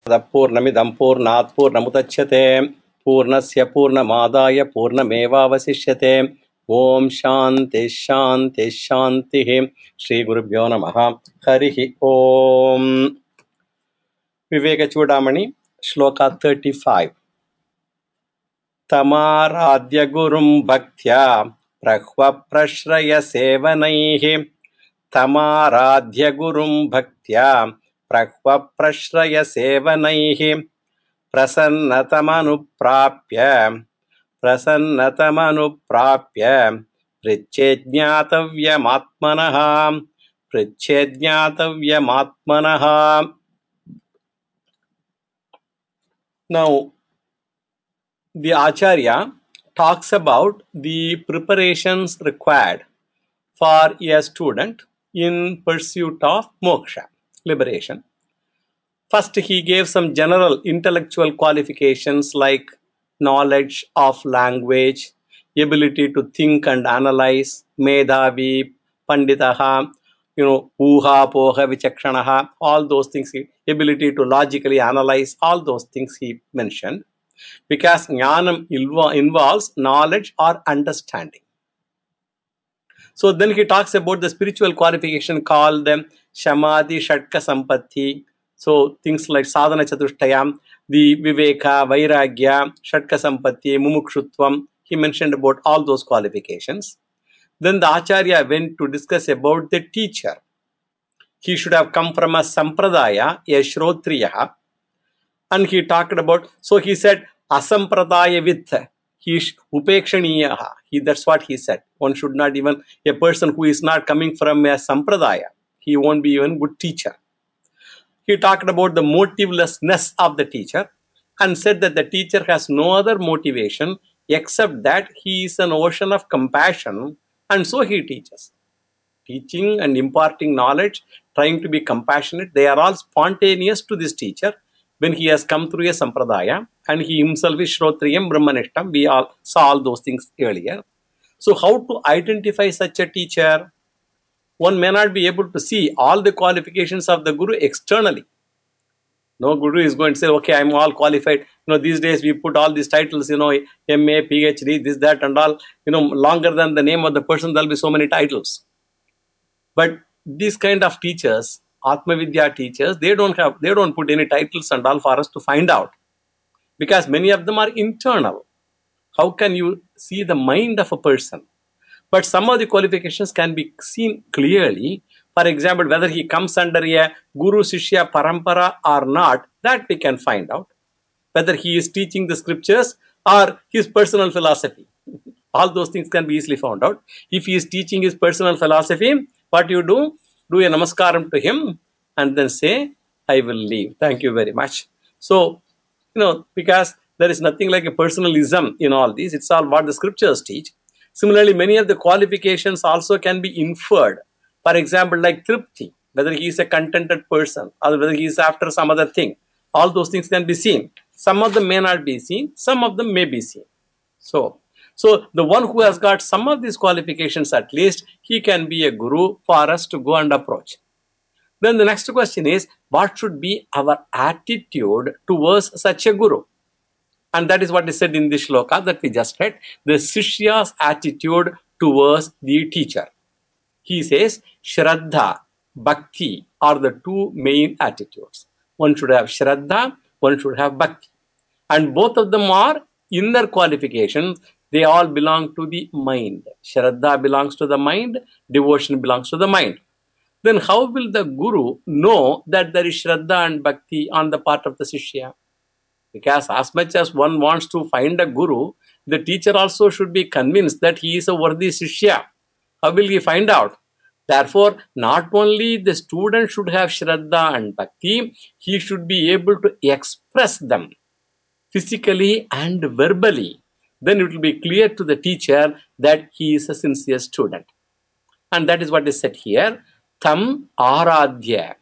पूर्णमिदं पूर्णात् पूर्णमुदच्यते पूर्णस्य पूर्णमादाय पूर्णमेवावशिष्यते। ओम शांति शांति शांति। श्री गुरुभ्यो नमः। हरिः ओम। विवेक चूडामणि श्लोक 35। तमाराध्य गुरुं भक्त्या प्रह्व प्रश्रय सेवनैः। तमाराध्य गुरुं भक्त्या प्रह्व प्रश्रय सेवनैः। प्रसन्नतमनुप्राप्य पृच्छेज्ञातव्यमात्मनः। Now, the Acharya talks about the preparations required for a student in pursuit of moksha, liberation. First, he gave some general intellectual qualifications like knowledge of language, ability to think and analyze, medhavi, panditaha, uha, poha, vichakshanaha, all those things, ability to logically analyze, all those things he mentioned. Because jnanam involves knowledge or understanding. So then he talks about the spiritual qualification called them Shamadhi Shatka Sampatti. So things like Sadhana Chatushtayam, the Viveka, Vairagya, Shatka Sampatti, Mumukshutvam. He mentioned about all those qualifications. Then the Acharya went to discuss about the teacher. He should have come from a Sampradaya, a Shrotriya. And he talked about, so he said, Asampradaya with. He upekshaniyaha. That's what he said. One should not even, a person who is not coming from a sampradaya, he won't be even good teacher. He talked about the motivelessness of the teacher and said that the teacher has no other motivation except that he is an ocean of compassion, and so he teaches. Teaching and imparting knowledge, trying to be compassionate, they are all spontaneous to this teacher when he has come through a sampradaya, and he himself is Shrotriyam Brahmanishtam. We all saw all those things earlier. So how to identify such a teacher? One may not be able to see all the qualifications of the Guru externally. No Guru is going to say, okay, I'm all qualified. These days we put all these titles, MA, PhD, this, that and all, longer than the name of the person, there'll be so many titles. But these kind of teachers, Atma Vidya teachers, they don't put any titles and all for us to find out. Because many of them are internal. How can you see the mind of a person? But some of the qualifications can be seen clearly. For example, whether he comes under a Guru Shishya Parampara or not, that we can find out. Whether he is teaching the scriptures or his personal philosophy. All those things can be easily found out. If he is teaching his personal philosophy, what you do? Do a namaskaram to him and then say, I will leave. Thank you very much. So, because there is nothing like a personalism in all these. It's all what the scriptures teach. Similarly, many of the qualifications also can be inferred. For example, like Tripti, whether he is a contented person or whether he is after some other thing. All those things can be seen. Some of them may not be seen. Some of them may be seen. So the one who has got some of these qualifications at least, he can be a guru for us to go and approach. Then the next question is, what should be our attitude towards such a guru? And that is what is said in this shloka that we just read, the Shishya's attitude towards the teacher. He says, Shraddha, Bhakti are the two main attitudes. One should have Shraddha, one should have Bhakti. And both of them are inner qualifications. They all belong to the mind. Shraddha belongs to the mind, devotion belongs to the mind. Then how will the Guru know that there is Shraddha and Bhakti on the part of the Shishya? Because as much as one wants to find a Guru, the teacher also should be convinced that he is a worthy Shishya. How will he find out? Therefore, not only the student should have Shraddha and Bhakti, he should be able to express them physically and verbally. Then it will be clear to the teacher that he is a sincere student. And that is what is said here. Tam Aradhya.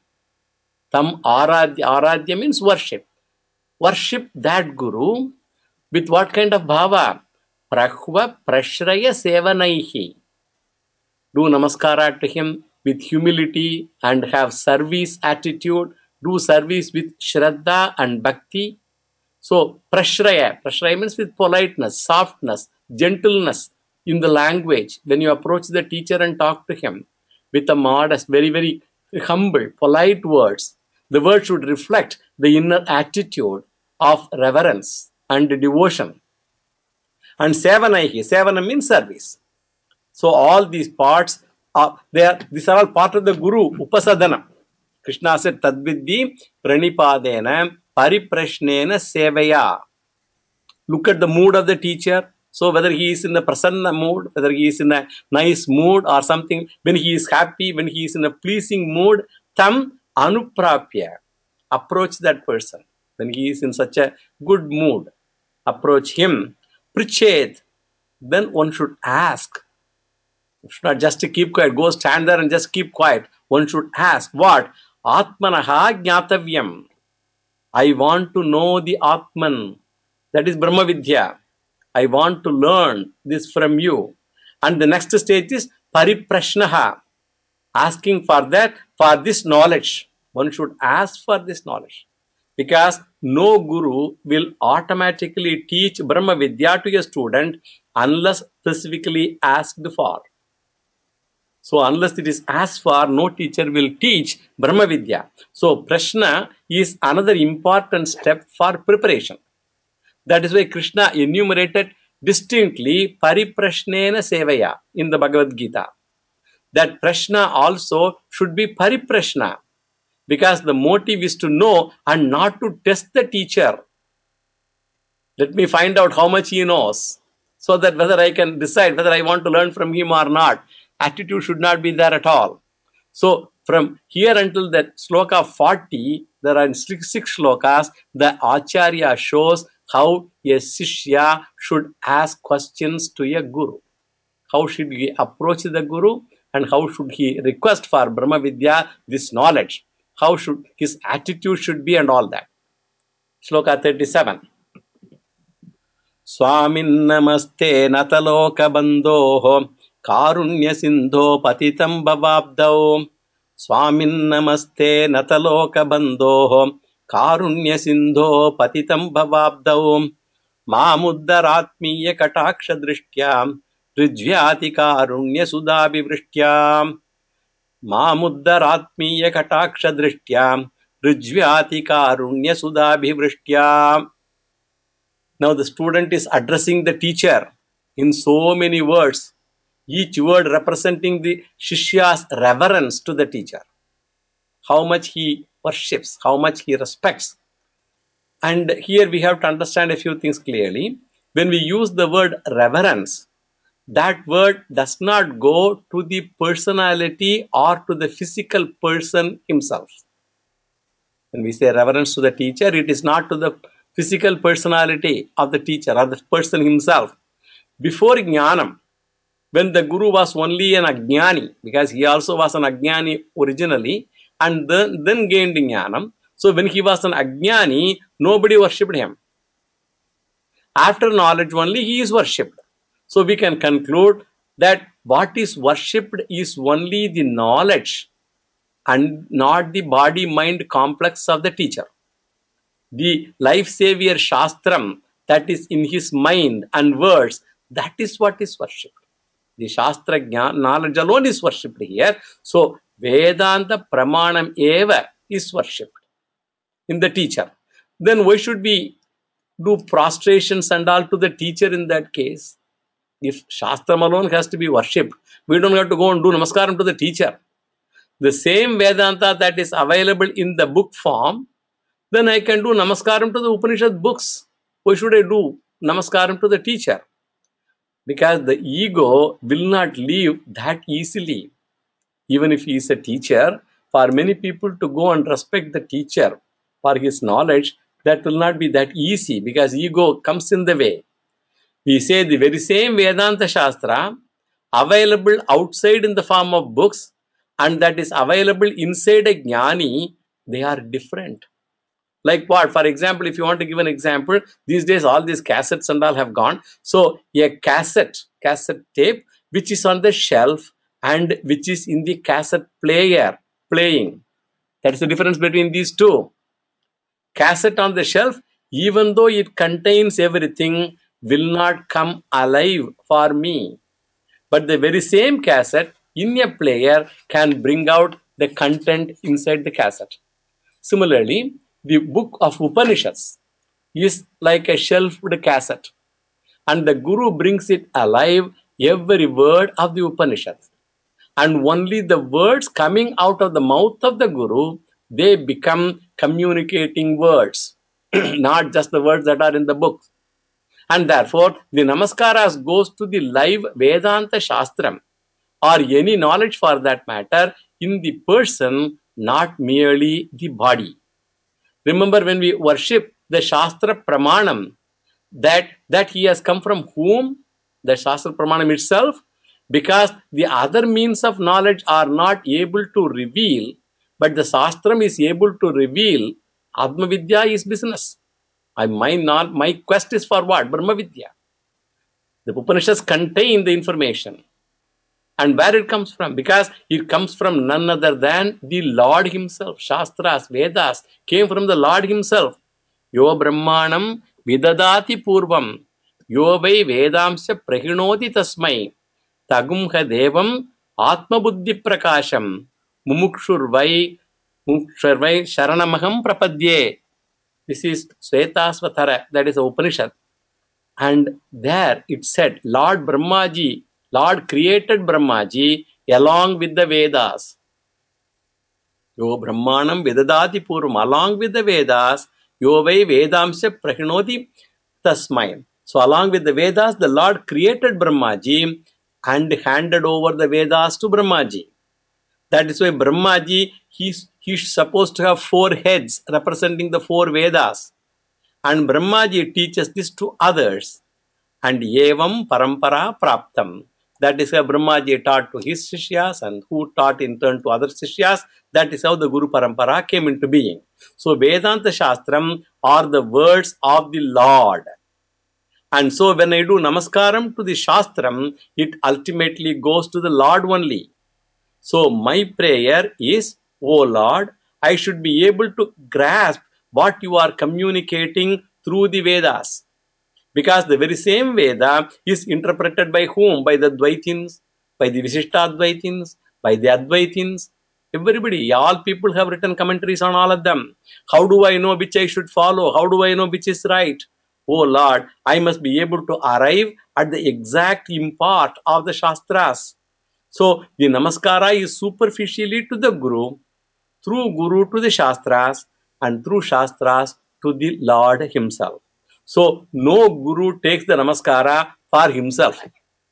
Tam Aradhya. Aradhya means worship. Worship that Guru with what kind of bhava? Prahva Prashraya Sevanaihi. Do namaskara to him with humility and have service attitude do service with Shraddha and Bhakti. So, prashraya means with politeness, softness, gentleness in the language. When you approach the teacher and talk to him with a modest, very, very humble, polite words, the words should reflect the inner attitude of reverence and devotion. And sevana means service. So all these parts these are all part of the Guru Upasadana. Krishna said, Tadvidhi pranipadena pariprashnena sevaya. Look at the mood of the teacher. So whether he is in a prasanna mood, whether he is in a nice mood or something, when he is happy, when he is in a pleasing mood, tam anuprapya. Approach that person. When he is in such a good mood, approach him. Prichet. Then one should ask. You should not just keep quiet. Go stand there and just keep quiet. One should ask, what? Atmanaha jnatavyam. I want to know the Atman. That is Brahma Vidya. I want to learn this from you. And the next stage is Pariprashnaha. Asking for that, for this knowledge. One should ask for this knowledge. Because no guru will automatically teach Brahma Vidya to a student unless specifically asked for. So unless it is asked for, no teacher will teach Brahma Vidya. So Prashna is another important step for preparation. That is why Krishna enumerated distinctly Pariprashnena Sevaya in the Bhagavad Gita. That Prashna also should be Pariprashna, because the motive is to know and not to test the teacher. Let me find out how much he knows, so that whether I can decide whether I want to learn from him or not. Attitude should not be there at all. So from here until that sloka 40, there are six slokas. The Acharya shows how a Sishya should ask questions to a Guru. How should he approach the Guru, and how should he request for Brahma Vidya, this knowledge? How should his attitude should be, and all that. Sloka 37. स्वामिन्नमस्ते नतलोकबन्धोः कारुण्यसिन्धो पतितं भवाब्धौ स्वामिन्नमस्ते नतलोकबन्धोः कारुण्यसिन्धो पतितं भवाब्धौ मामुद्धरात्मीयकटाक्षदृष्ट्या ऋज्व्यातिकारुण्यसुधाभिवृष्ट्या मामुद्धरात्मीयकटाक्षदृष्ट्या ऋज्व्यातिकारुण्यसुधाभिवृष्ट्या. Now the student is addressing the teacher in so many words, each word representing the Shishya's reverence to the teacher, how much he worships, how much he respects. And here we have to understand a few things clearly. When we use the word reverence, that word does not go to the personality or to the physical person himself. When we say reverence to the teacher, it is not to the physical personality of the teacher or the person himself. Before Jnanam, when the Guru was only an Ajnani, because he also was an Ajnani originally, and then gained Jnanam. So when he was an Ajnani, nobody worshipped him. After knowledge only, he is worshipped. So we can conclude that what is worshipped is only the knowledge and not the body-mind complex of the teacher. The life-savior Shastram that is in his mind and words, that is what is worshipped. The Shastra knowledge alone is worshipped here. So Vedanta Pramanam Eva is worshipped in the teacher. Then why should we do prostrations and all to the teacher in that case? If Shastram alone has to be worshipped, we don't have to go and do Namaskaram to the teacher. The same Vedanta that is available in the book form, then I can do Namaskaram to the Upanishad books. Why should I do Namaskaram to the teacher? Because the ego will not leave that easily. Even if he is a teacher, for many people to go and respect the teacher for his knowledge, that will not be that easy, because ego comes in the way. We say the very same Vedanta Shastra available outside in the form of books, and that is available inside a Jnani, they are different. Like what? For example, if you want to give an example, these days all these cassettes and all have gone. So a cassette tape which is on the shelf and which is in the cassette player playing. That is the difference between these two. Cassette on the shelf, even though it contains everything, will not come alive for me. But the very same cassette in a player can bring out the content inside the cassette. Similarly, the book of Upanishads is like a shelved cassette, and the Guru brings it alive, every word of the Upanishads. And only the words coming out of the mouth of the Guru, they become communicating words, not just the words that are in the book. And therefore, the Namaskaras goes to the live Vedanta Shastram, or any knowledge for that matter, in the person, not merely the body. Remember, when we worship the Shastra Pramanam, that he has come from whom? The Shastra Pramanam itself, because the other means of knowledge are not able to reveal, but the Shastram is able to reveal. Atma Vidya is business. My quest is for what? Brahma Vidya. The Upanishads contain the information. And where it comes from? Because it comes from none other than the Lord Himself. Shastras, Vedas came from the Lord Himself. Yo Brahmanam Vidadati Purvam. Yo Vai Vedamsya Prahinoti Tasmai. Tagumha Devam Atma Buddhi Prakasham. Mumukshurvai Sharanamaham Prapadye. This is Svetasvatara, that is the Upanishad. And there it said, Lord Brahmaji, Lord created Brahmaji along with the Vedas. Yo Brahmanam Vedadati Purvam, along with the Vedas, Yo Vai Vedamsya Prahinoti Tasmai. So along with the Vedas, the Lord created Brahmaji and handed over the Vedas to Brahmaji. That is why Brahmaji, he's supposed to have 4 heads representing the 4 Vedas. And Brahmaji teaches this to others. And evam parampara praptam. That is how Brahmaji taught to his Sishyas, and who taught in turn to other Sishyas. That is how the Guru Parampara came into being. So Vedanta Shastram are the words of the Lord. And so when I do Namaskaram to the Shastram, it ultimately goes to the Lord only. So my prayer is, O Lord, I should be able to grasp what you are communicating through the Vedas. Because the very same Veda is interpreted by whom? By the Dvaitins, by the Visishtadvaitins, by the Advaitins. Everybody, all people have written commentaries on all of them. How do I know which I should follow? How do I know which is right? Oh Lord, I must be able to arrive at the exact import of the Shastras. So the Namaskara is superficially to the Guru, through Guru to the Shastras, and through Shastras to the Lord Himself. So no Guru takes the Namaskara for himself.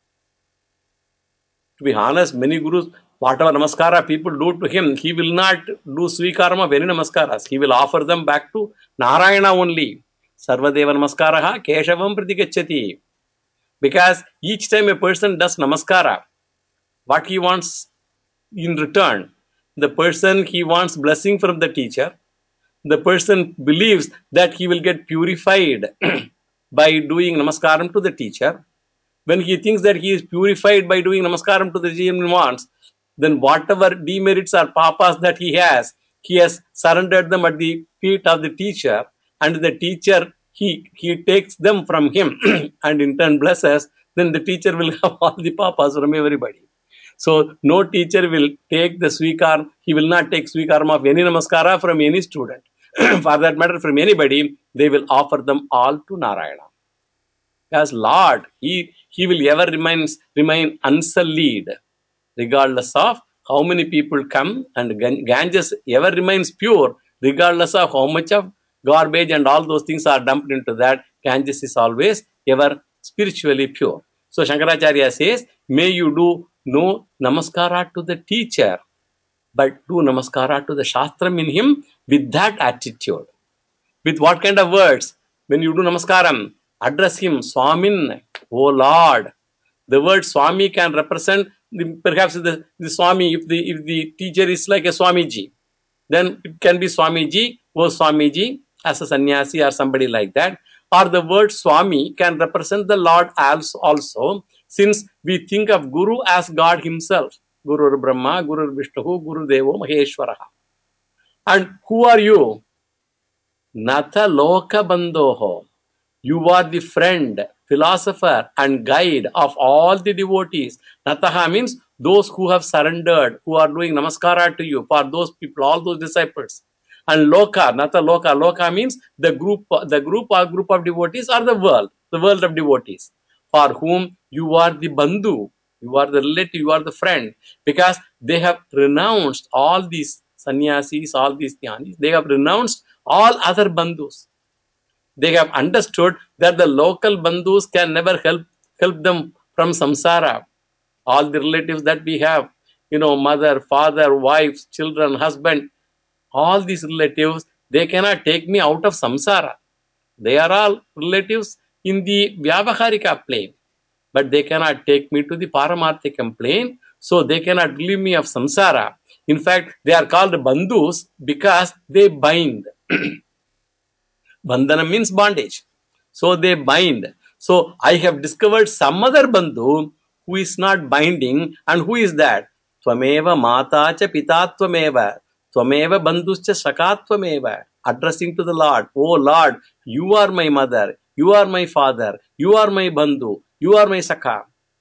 To be honest, many Gurus, whatever Namaskara people do to him, he will not do Svikarma of any Namaskaras. He will offer them back to Narayana only. Sarvadeva Namaskaraha Keshavam Pratigacchati. Because each time a person does Namaskara, what he wants in return, the person, he wants blessing from the teacher. The person believes that he will get purified by doing namaskaram to the teacher. When he thinks that he is purified by doing namaskaram to the teacher he wants, then whatever demerits or papas that he has surrendered them at the feet of the teacher, and the teacher, he takes them from him and in turn blesses. Then the teacher will have all the papas from everybody. So no teacher will take the svikar, he will not take svikarma of any namaskara from any student. For that matter, from anybody, they will offer them all to Narayana. As Lord, he will ever remain unsullied, regardless of how many people come, and Ganges ever remains pure, regardless of how much of garbage and all those things are dumped into that. Ganges is always ever spiritually pure. So Shankaracharya says, may you do no namaskara to the teacher, but do namaskara to the Shastram in him with that attitude. With what kind of words? When you do namaskaram, address him, Swamin, O Lord. The word Swami can represent perhaps the Swami, if the teacher is like a Swamiji, then it can be Swamiji, O Swamiji, as a sannyasi or somebody like that. Or the word Swami can represent the Lord also, since we think of Guru as God Himself. Guru Brahma, Guru Vishnu, Guru Devo Maheshwaraha. And who are you? Natha Loka Bandhoho. You are the friend, philosopher, and guide of all the devotees. Nataha means those who have surrendered, who are doing namaskara to you, for those people, all those disciples. And Loka, Natha Loka. Loka means the group of devotees or the world of devotees, for whom you are the bandhu, you are the relative, you are the friend, because they have renounced all these sannyasis, all these dhyanis, they have renounced all other bandhus. They have understood that the local bandhus can never help them from samsara. All the relatives that we have, mother, father, wives, children, husband, all these relatives, they cannot take me out of samsara. They are all relatives in the Vyavaharika plane, but they cannot take me to the Paramarthikam plane, so they cannot relieve me of samsara. In fact, they are called bandhus because they bind. Bandhana means bondage. So they bind. So I have discovered some other bandhu who is not binding, and who is that? Tvameva mata cha pita tvameva. Tvameva bandhuscha saka tvameva. Addressing to the Lord. Oh Lord, you are my mother, you are my father, you are my bandhu, you are my saka.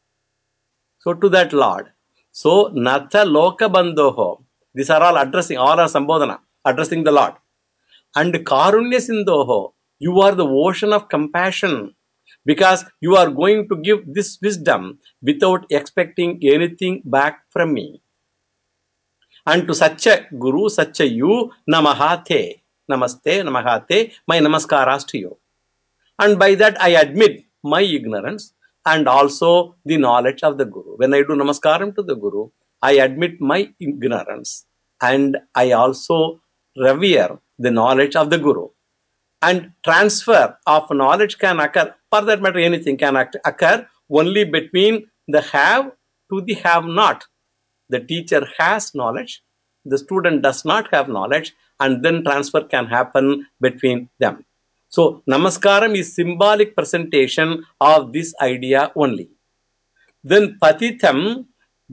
So to that Lord. So Natha Loka Bandhoho. These are all addressing, all are Sambodhana, addressing the Lord. And Karunya Sindhoho, you are the ocean of compassion, because you are going to give this wisdom without expecting anything back from me. And to such a Guru, such a you, Namahate, Namaste, Namahate, my Namaskaras to you. And by that I admit my ignorance and also the knowledge of the Guru. When I do Namaskaram to the Guru, I admit my ignorance and I also revere the knowledge of the Guru. And transfer of knowledge can occur, for that matter anything can occur only between the have to the have not. The teacher has knowledge, the student does not have knowledge, and then transfer can happen between them. So namaskaram is symbolic presentation of this idea only. Then patitam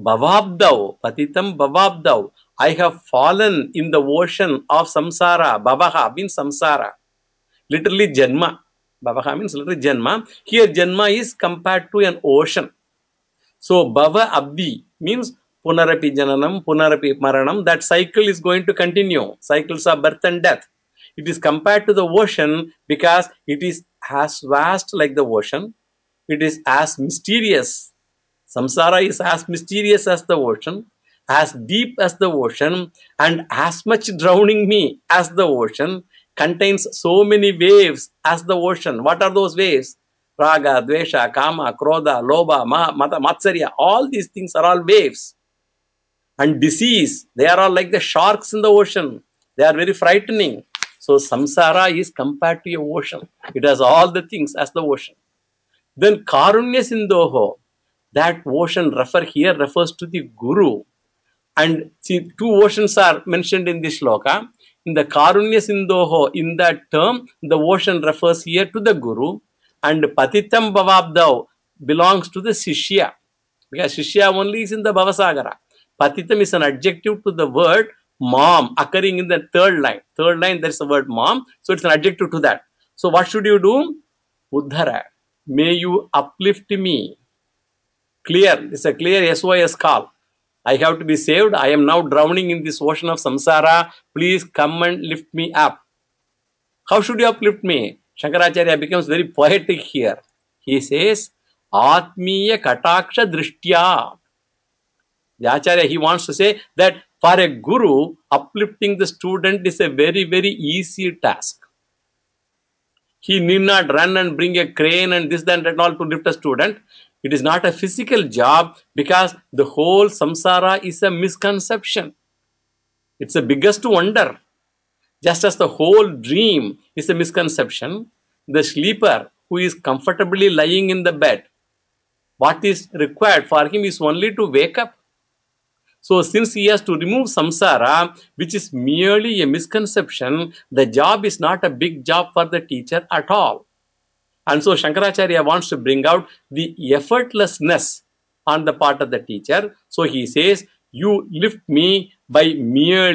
bhavabdav, I have fallen in the ocean of samsara. Bhavaha means samsara, literally Janma. Bhavaha means literally Janma. Here Janma is compared to an ocean. So Bhava Abdi means Punarapi Jananam, Punarapi Maranam. That cycle is going to continue. Cycles of birth and death. It is compared to the ocean because it is as vast like the ocean. It is as mysterious. Samsara is as mysterious as the ocean, as deep as the ocean, and as much drowning me as the ocean, contains so many waves as the ocean. What are those waves? Raga, Dvesha, Kama, Krodha, Lobha, Mata, Matsarya. All these things are all waves. And disease, they are all like the sharks in the ocean. They are very frightening. So samsara is compared to a ocean. It has all the things as the ocean. Then Karunya Sindhoho, that ocean refers to the Guru. And see, two oceans are mentioned in this shloka. In the Karunya Sindhoho, in that term, the ocean refers here to the Guru. And Patitam Bhavabdav belongs to the Shishya. Because Shishya only is in the Bhavasagara. Patitam is an adjective to the word mom, occurring in the third line. Third line, there is the word mom. So it's an adjective to that. So what should you do? Uddhara. May you uplift me. Clear. It's a clear SOS call. I have to be saved. I am now drowning in this ocean of samsara. Please come and lift me up. How should you uplift me? Shankaracharya becomes very poetic here. He says, Atmiya Kataksha Drishtya. The Acharya, he wants to say that for a guru, uplifting the student is a very, very easy task. He need not run and bring a crane and this, that, and all to lift a student. It is not a physical job because the whole samsara is a misconception. It's the biggest wonder. Just as the whole dream is a misconception, the sleeper who is comfortably lying in the bed, what is required for him is only to wake up. So since he has to remove samsara, which is merely a misconception, the job is not a big job for the teacher at all. And so Shankaracharya wants to bring out the effortlessness on the part of the teacher. So he says, you lift me by merely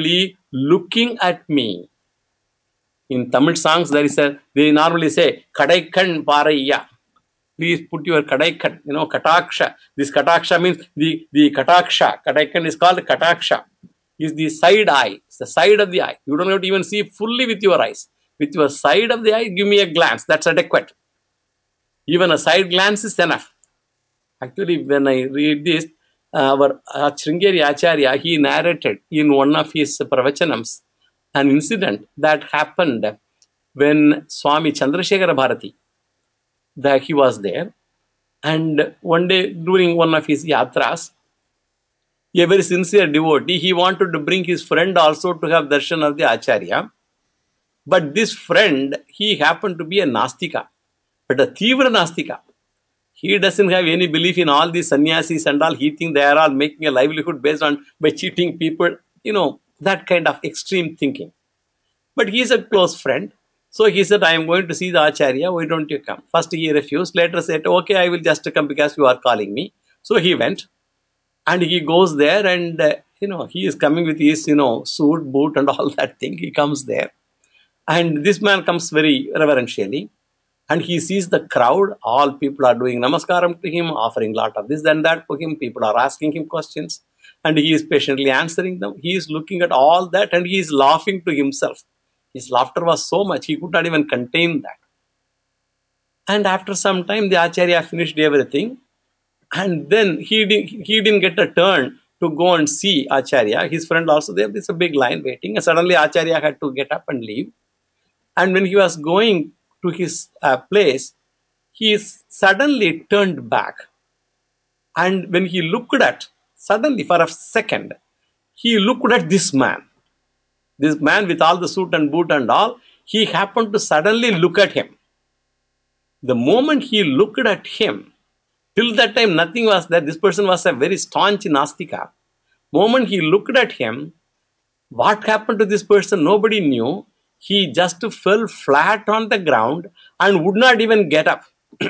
looking at me. In Tamil songs, they normally say, Kadaikan Paraiya. Please put your Kadaikan, Kataksha. This Kataksha means the Kataksha. Kadaikan is called Kataksha. Is the side eye. It's the side of the eye. You don't have to even see fully with your eyes. With your side of the eye, give me a glance. That's adequate. Even a side glance is enough. Actually, when I read this, our Sringeri Acharya, he narrated in one of his pravachanams an incident that happened when Swami Chandrasekhara Bharati, that he was there. And one day during one of his yatras, a very sincere devotee, he wanted to bring his friend also to have darshan of the Acharya. But this friend, he happened to be a Nastika, but a Tivra Nastika. He doesn't have any belief in all these sannyasis and all. He thinks they are all making a livelihood based on by cheating people, that kind of extreme thinking. But he is a close friend. So he said, I am going to see the Acharya. Why don't you come? First he refused. Later said, okay, I will just come because you are calling me. So he went and he goes there and, he is coming with his, suit, boot and all that thing. He comes there. And this man comes very reverentially. And he sees the crowd, all people are doing namaskaram to him, offering lot of this and that to him. People are asking him questions and he is patiently answering them. He is looking at all that and he is laughing to himself. His laughter was so much, he could not even contain that. And after some time, the Acharya finished everything. And then he didn't get a turn to go and see Acharya. His friend also there. There's a big line waiting. And suddenly Acharya had to get up and leave. And when he was going to his place, he suddenly turned back. And when he looked at, suddenly for a second, he looked at this man. This man with all the suit and boot and all, he happened to suddenly look at him. The moment he looked at him, till that time nothing was there. This person was a very staunch Nastika. Moment he looked at him, what happened to this person, nobody knew. He just fell flat on the ground and would not even get up.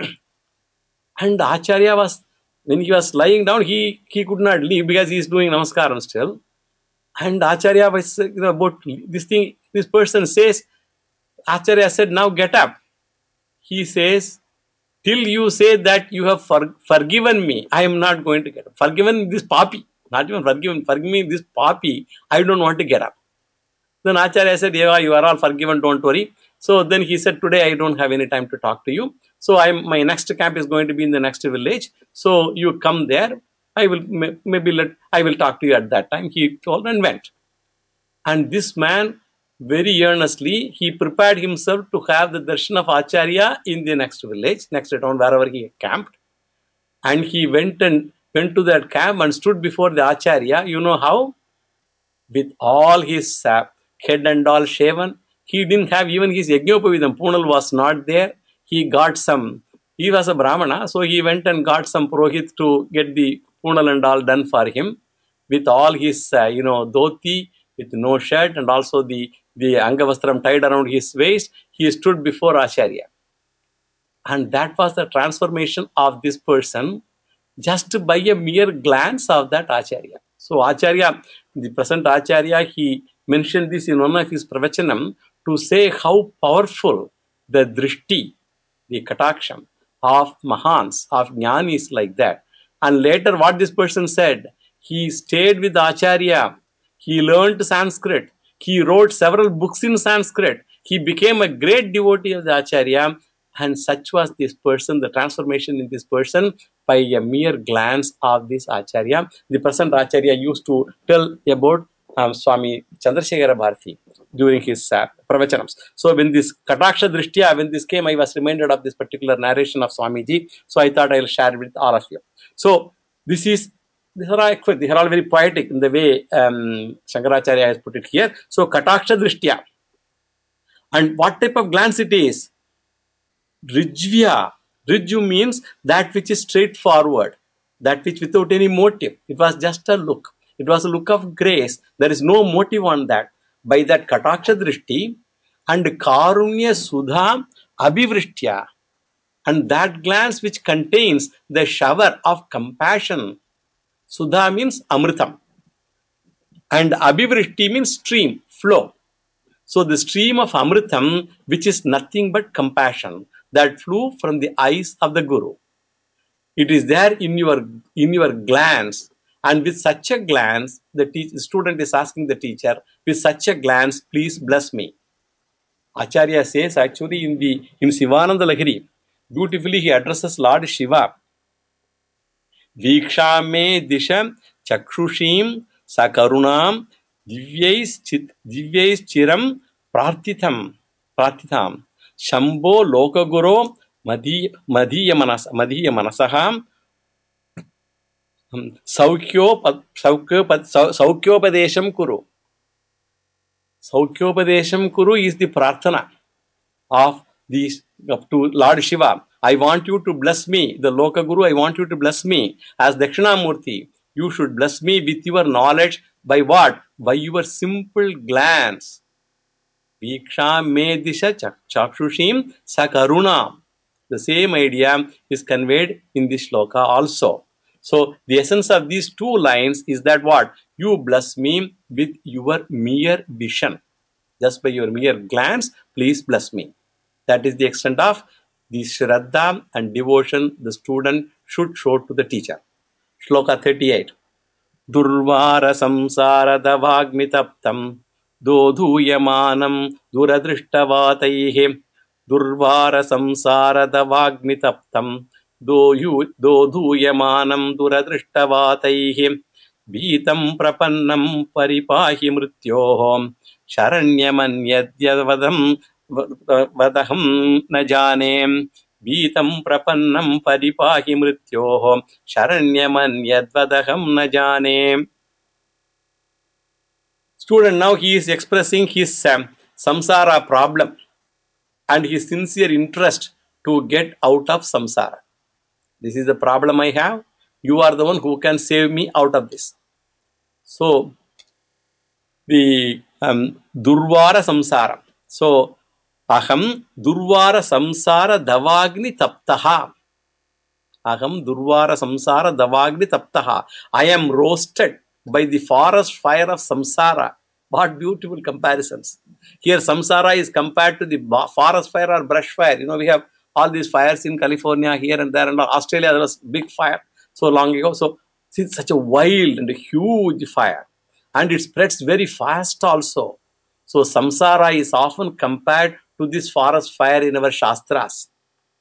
And Acharya was, when he was lying down, he could not leave because he is doing namaskaram still. And Acharya was about this thing, this person says, Acharya said, now get up. He says, till you say that you have forgiven me, I am not going to get up. Forgiven this papi, not even forgiven, forgive me this papi, I don't want to get up. Then Acharya said, yeah, you are all forgiven, don't worry. So then he said, today I don't have any time to talk to you. So my next camp is going to be in the next village. So you come there. I will I will talk to you at that time. He told and went. And this man, very earnestly, he prepared himself to have the darshan of Acharya in the next village, next town, wherever he camped. And he went to that camp and stood before the Acharya. You know how? With all his head and all shaven. He didn't have even his Yajnaopavidam. Punal was not there. He was a Brahmana, so he went and got some Purohit to get the Punal and all done for him. With all his, dhoti, with no shirt and also the Angavastram tied around his waist, he stood before Acharya. And that was the transformation of this person just by a mere glance of that Acharya. So Acharya, the present Acharya, he mentioned this in one of his pravachanam to say how powerful the drishti, the kataksham of Mahans, of Jnanis like that. And later what this person said, he stayed with Acharya, he learned Sanskrit, he wrote several books in Sanskrit, he became a great devotee of the Acharya, and such was this person, the transformation in this person by a mere glance of this Acharya. The present Acharya used to tell about Swami Chandrasekhara Bharati during his pravachanams. So when this Kataksha Drishtya, when this came, I was reminded of this particular narration of Swamiji. So I thought I will share it with all of you. So these are all very poetic in the way Shankaracharya has put it here. So Kataksha Drishtya. And what type of glance it is? Rijvya. Riju means that which is straightforward, that which without any motive. It was just a look. It was a look of grace. There is no motive on that. By that Kataksha Drishti and Karunya Sudha Abhivrishtya, and that glance which contains the shower of compassion. Sudha means Amritam. And Abhivrishti means stream, flow. So the stream of Amritam, which is nothing but compassion, that flew from the eyes of the Guru. It is there in your glance, and with such a glance, the student is asking the teacher, with such a glance, please bless me. Acharya says actually in Sivananda Lahiri, beautifully he addresses Lord Shiva. Vikshame disha chakshushim sakarunam divyais chiram prarthitam shambho lokaguro madhiya manasaham saukyopadesham kuru. Saukyopadesham kuru is the prarthana of these to Lord Shiva. I want you to bless me, the Loka Guru, I want you to bless me as Dakshinamurti. You should bless me with your knowledge by what? By your simple glance. Viksha me disha chakshushim sakaruna. The same idea is conveyed in this shloka also. So the essence of these two lines is that what? You bless me with your mere vision. Just by your mere glance, please bless me. That is the extent of the Shraddha and devotion the student should show to the teacher. Shloka 38. Durvara samsara davagmitaptam dodhuyamanam duradrishtavaataihe. Durvara samsara davagmitaptam dodhuyamanam duradrishtavaataihe. Bhitam prapannam paripahi mrityoho sharanyamanyadhyavadam vadaham na jane. Bhitam prapannam paripahi mrityoho sharanyamanyadvadaham na jane. Student, now he is expressing his samsara problem and his sincere interest to get out of samsara. This is the problem I have. You are the one who can save me out of this. So, the Durvara samsara. So, aham Durvara samsara davagni taptaha. Aham Durvara samsara davagni taptaha. I am roasted by the forest fire of samsara. What beautiful comparisons. Here samsara is compared to the forest fire or brush fire. You know, we have all these fires in California, here and there, and Australia there was big fire so long ago. So it's such a wild and a huge fire. And it spreads very fast also. So samsara is often compared to this forest fire in our Shastras.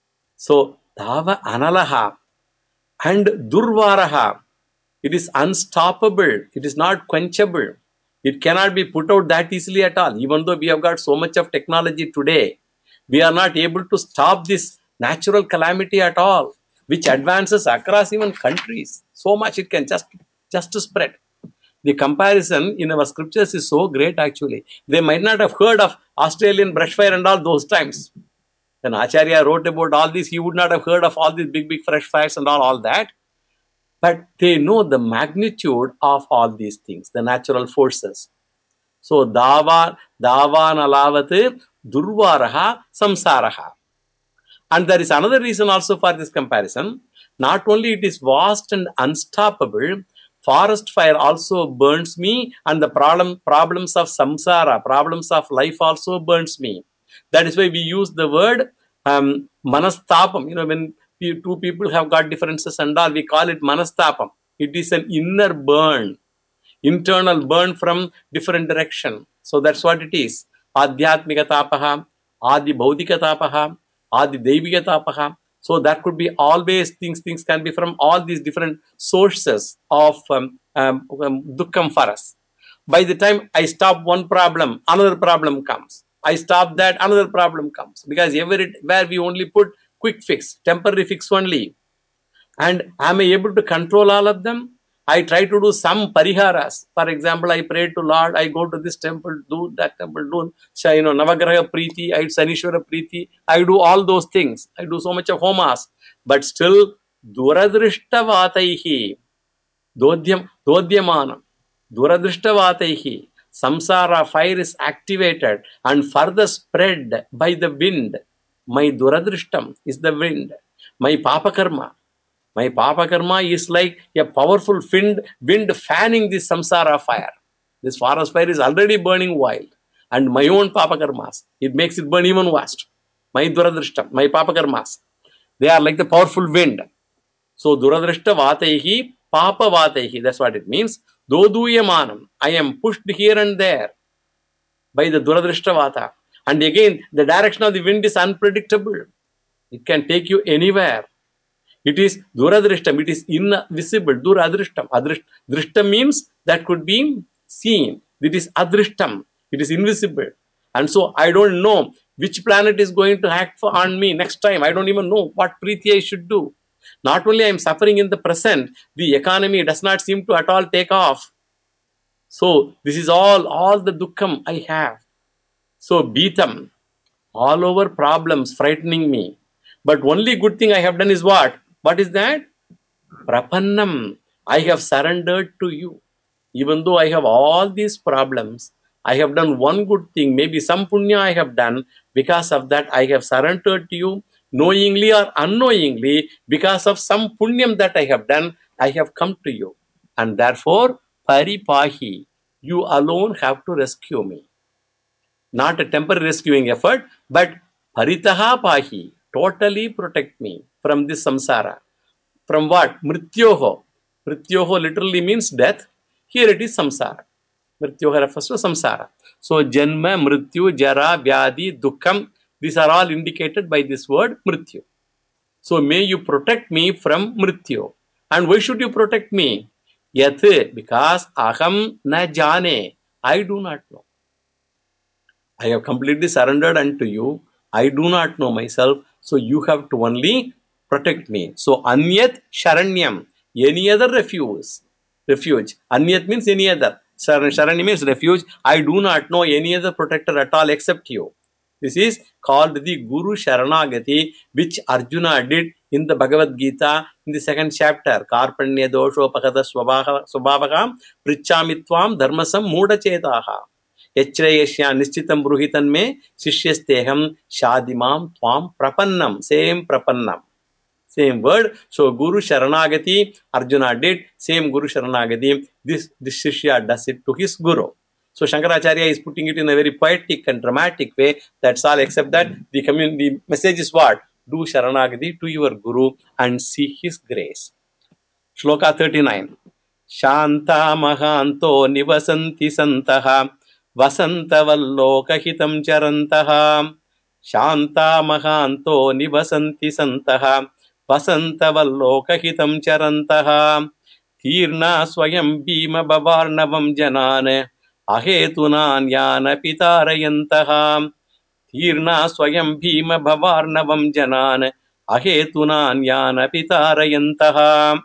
So Dhava Analaha and Durvaraha, it is unstoppable, it is not quenchable. It cannot be put out that easily at all. Even though we have got so much of technology today, we are not able to stop this natural calamity at all, which advances across even countries. So much it can just spread. The comparison in our scriptures is so great actually. They might not have heard of Australian brush fire and all those times. When Acharya wrote about all this, he would not have heard of all these big fresh fires and all that. But they know the magnitude of all these things, the natural forces. So, Davan alavat durvaraha samsaraha. And there is another reason also for this comparison. Not only it is vast and unstoppable, forest fire also burns me, and the problems of samsara, problems of life also burns me. That is why we use the word manastapam. You know, when two people have got differences and all, we call it manastapam. It is an inner burn, internal burn from different direction. So that's what it is. Adhyatmika tapaha, adi bhaudika tapaha, adi devika tapaha. So that could be always things can be from all these different sources of dukkham for us. By the time I stop one problem, another problem comes. I stop that, another problem comes. Because where we only put quick fix, temporary fix only. And am I able to control all of them? I try to do some pariharas. For example, I pray to Lord, I go to this temple, do that temple, do Navagraha Preeti, I Sanishwara Preeti. I do all those things. I do so much of homas. But still, Duradrishtavataihi, Dodhyamanam, Duradrishtavataihi, samsara fire is activated and further spread by the wind. My Duradrishtam is the wind. My Papakarma. My Papa Karma is like a powerful wind fanning the samsara fire. This forest fire is already burning wild. And my own papakarmas, it makes it burn even vast. My duradrishtam, my papakarmas, they are like the powerful wind. So duradrishta vatehi, papa vatehi, that's what it means. Doduyamanam, I am pushed here and there by the duradrishta vata. And again, the direction of the wind is unpredictable. It can take you anywhere. It is duradrishtam, it is invisible, duradrishtam. Drishtam means that could be seen. It is adrishtam, it is invisible. And so I don't know which planet is going to act on me next time. I don't even know what preeti I should do. Not only I am suffering in the present, the economy does not seem to at all take off. So this is all the dukkham I have. So beatam, all over problems frightening me. But only good thing I have done is what? What is that? Prapannam. I have surrendered to you. Even though I have all these problems, I have done one good thing. Maybe some punya I have done. Because of that, I have surrendered to you, knowingly or unknowingly. Because of some punyam that I have done, I have come to you. And therefore, paripahi, you alone have to rescue me. Not a temporary rescuing effort, but paritaha pahi, totally protect me from this samsara. From what? Mrityoho. Mrityoho literally means death. Here it is samsara. Mrityoho refers to samsara. So janma, mrityu, jara, vyadi, dukkham, these are all indicated by this word mrityu. So may you protect me from mrityu. And why should you protect me? Yat, because aham na jane, I do not know. I have completely surrendered unto you. I do not know myself. So you have to only protect me. So anyat sharanyam, any other refuge. Refuge. Anyat means any other. Sharanyam means refuge. I do not know any other protector at all except you. This is called the Guru Sharanagati, which Arjuna did in the Bhagavad Gita in the second chapter. Karpanya dosho pakata swabhavakam prichamitvam dharmasam muda chetaha. Yachrayashya nishchitam bruhitan me shishyasteham shadimam tvam prapannam. Same prapannam. Same word. So Guru Sharanagati, Arjuna did. Same Guru Sharanagati. This Shishya does it to his Guru. So Shankaracharya is putting it in a very poetic and dramatic way. That's all, except that the message is what? Do Sharanagati to your Guru and see his grace. Shloka 39. Shanta mahanto nivasanti santaha vasantavallokahitam charantaha. Shanta mahanto nivasanti santaha vasantavallokahitam charantaha. Tirna swayam bhima bhavarnavam janane ahetunan yana pitarayantaha. Tirna swayam bhima bhavarnavam janane ahetunan yana pitarayantaha.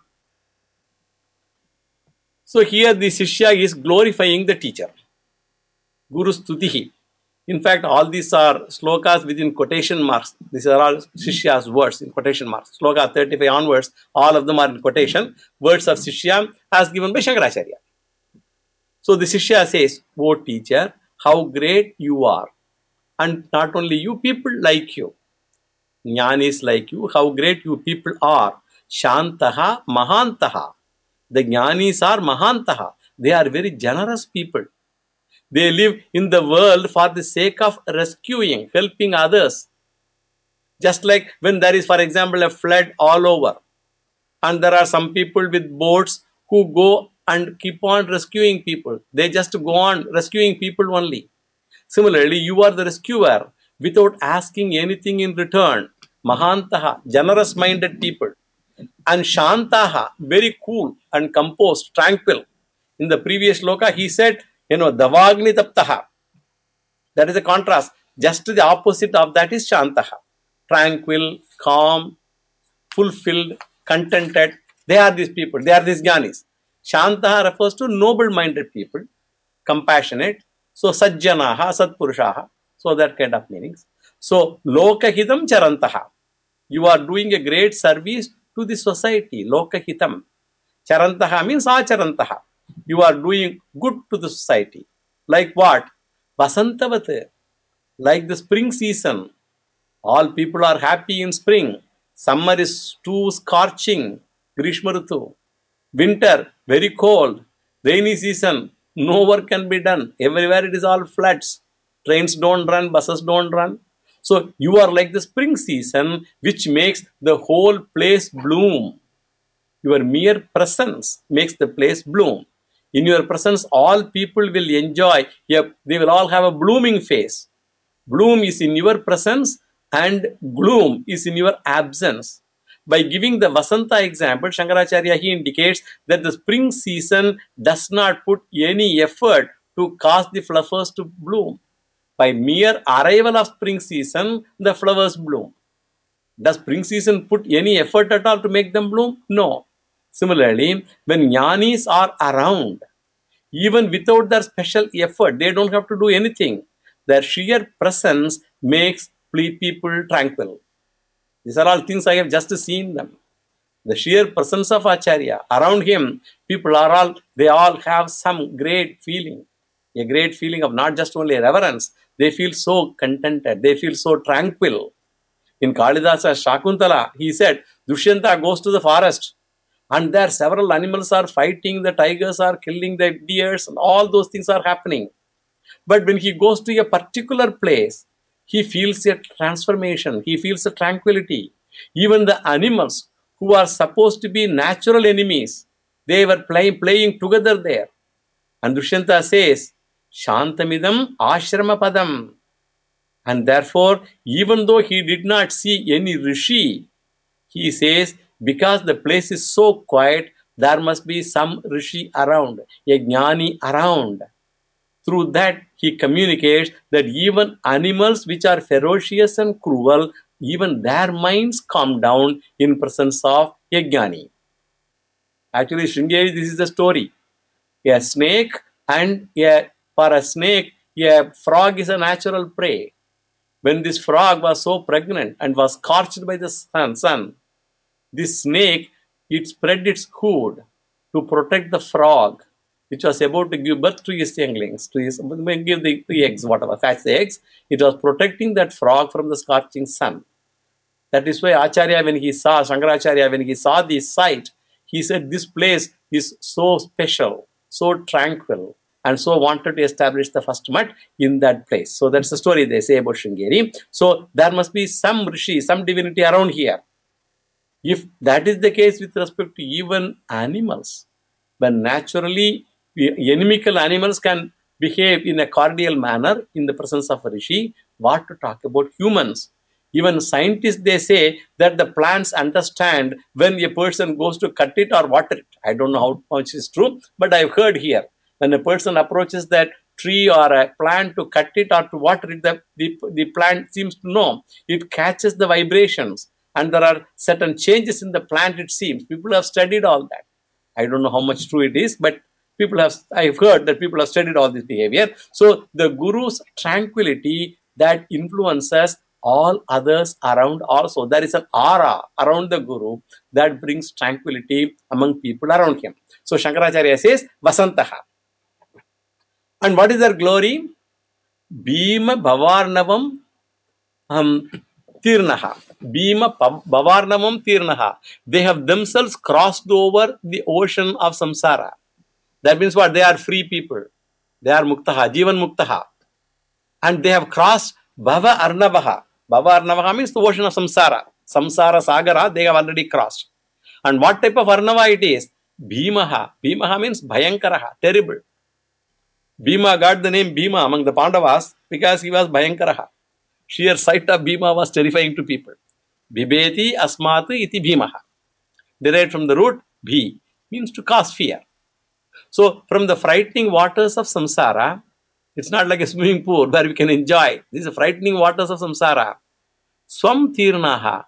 So here the Shishya is glorifying the teacher. Guru Stutihi. In fact, all these are slokas within quotation marks. These are all Shishya's words in quotation marks. Sloka 35 onwards, all of them are in quotation. Words of Shishya as given by Shankaracharya. So the Shishya says, "O teacher, how great you are. And not only you, people like you. Jnanis like you, how great you people are. Shantaha Mahantaha. The Jnanis are Mahantaha. They are very generous people. They live in the world for the sake of rescuing, helping others. Just like when there is, for example, a flood all over, and there are some people with boats who go and keep on rescuing people. They just go on rescuing people only. Similarly, you are the rescuer without asking anything in return. Mahantaha, generous minded people. And Shantaha, very cool and composed, tranquil. In the previous sloka, he said, Davagni Taptaha. That is a contrast. Just the opposite of that is Shantaha. Tranquil, calm, fulfilled, contented. They are these people. They are these Jnanis. Shantaha refers to noble-minded people, compassionate. So Sajjanaha, Satpurushaha. So that kind of meanings. So Lokahitam Charantaha. You are doing a great service to the society. Lokahitam. Charantaha means Acharantaha. You are doing good to the society. Like what? Vasantavate. Like the spring season. All people are happy in spring. Summer is too scorching. Grishma Ritu. Winter, very cold. Rainy season, No work can be done. Everywhere it is all floods. Trains don't run, buses don't run. So you are like the spring season, which makes the whole place bloom. Your mere presence makes the place bloom. In your presence, all people will enjoy. Yep, they will all have a blooming face. Bloom is in your presence and gloom is in your absence. By giving the Vasanta example, Shankaracharya he indicates that the spring season does not put any effort to cause the flowers to bloom. By mere arrival of spring season, the flowers bloom. Does spring season put any effort at all to make them bloom? No. Similarly, when jnanis are around, even without their special effort, they don't have to do anything. Their sheer presence makes people tranquil. These are all things I have just seen them. The sheer presence of Acharya around him, people are all, they all have some great feeling, a great feeling of not just only reverence, they feel so contented, they feel so tranquil. In Kalidasa Shakuntala, he said, Dushyanta goes to the forest and there several animals are fighting, the tigers are killing the deers, and all those things are happening. But when he goes to a particular place, he feels a transformation, he feels a tranquility. Even the animals who are supposed to be natural enemies, they were playing together there. And Dushyanta says, Shantamidam ashrama padam. And therefore, even though he did not see any rishi, he says, because the place is so quiet, there must be some rishi around, a jnani around. Through that, he communicates that even animals which are ferocious and cruel, even their minds calm down in presence of a jnani. Actually, Sringeri, this is the story. A snake for a snake, a frog is a natural prey. When this frog was so pregnant and was scorched by the sun, this snake, it spread its hood to protect the frog, which was about to give birth to his younglings, give the eggs, whatever, hatch the eggs. It was protecting that frog from the scorching sun. That is why Shankaracharya, when he saw this sight, he said, this place is so special, so tranquil, and so wanted to establish the first mutt in that place. So that's the story they say about Sringeri. So there must be some rishi, some divinity around here. If that is the case with respect to even animals, when naturally inimical animals can behave in a cordial manner in the presence of a rishi, what to talk about humans? Even scientists, they say that the plants understand when a person goes to cut it or water it. I don't know how much is true, but I've heard here. When a person approaches that tree or a plant to cut it or to water it, the plant seems to know. It catches the vibrations and there are certain changes in the plant, it seems. People have studied all that. I don't know how much true it is, but I've heard that people have studied all this behavior. So the guru's tranquility that influences all others around also. There is an aura around the guru that brings tranquility among people around him. So Shankaracharya says, Vasantaha. And what is their glory? Bhima Bhavarnavam Tirnaha. Bhima Bhavarnavam Tirnaha. They have themselves crossed over the ocean of samsara. That means what? They are free people. They are muktaha, jivan muktaha. And they have crossed Bhava Arnavaha. Bhava Arnavaha means the ocean of samsara. Samsara Sagara, they have already crossed. And what type of Arnava it is? Bhimaha. Bhimaha means Bhayankaraha, terrible. Bhima got the name Bhima among the Pandavas because he was Bhayankaraha. Sheer sight of Bhima was terrifying to people. Bibeti asmat iti Bhimaha. Derived from the root Bhi, means to cause fear. So, from the frightening waters of samsara, it's not like a swimming pool where we can enjoy. These are frightening waters of samsara. Swam tirnaha.